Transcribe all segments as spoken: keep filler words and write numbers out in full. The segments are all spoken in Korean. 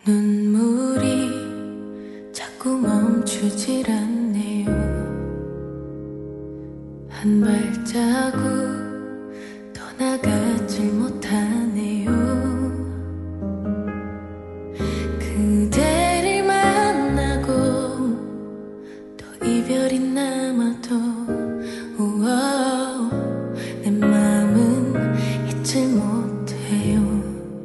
눈물이 자꾸 멈추질 않네요. 한 발자국 떠나가질 못하네요. 그대를 만나고 또 이별이 남아도 우와, 내 맘은 잊지 못해요.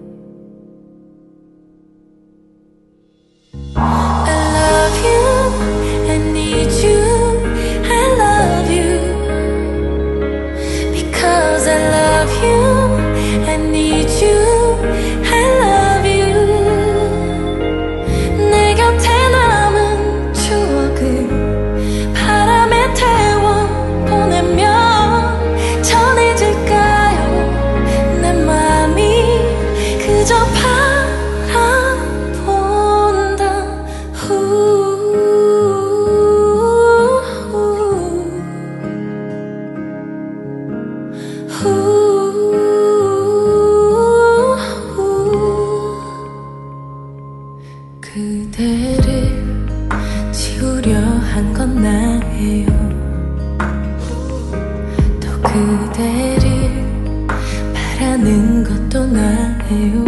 그대를 지우려 한 건 나예요. 또 그대를 바라는 것도 나예요.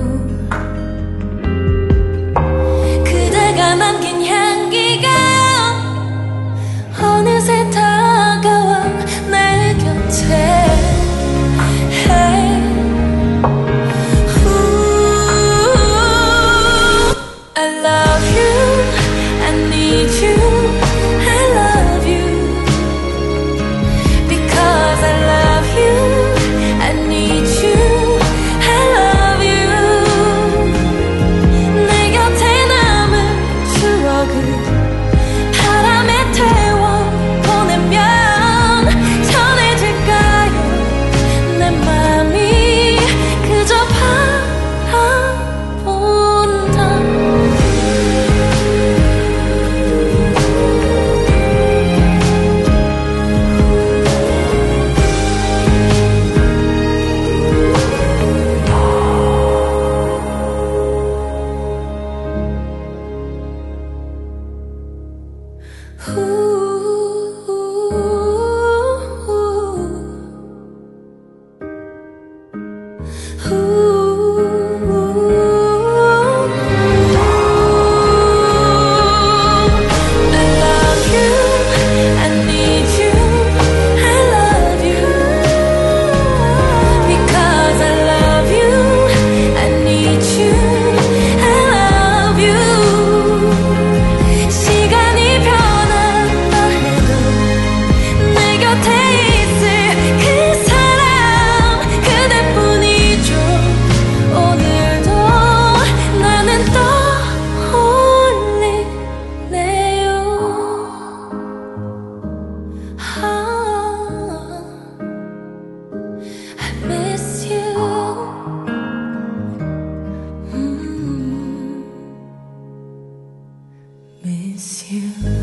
그대가 남긴 향기가 어느새 다가와 내 곁에. Miss you.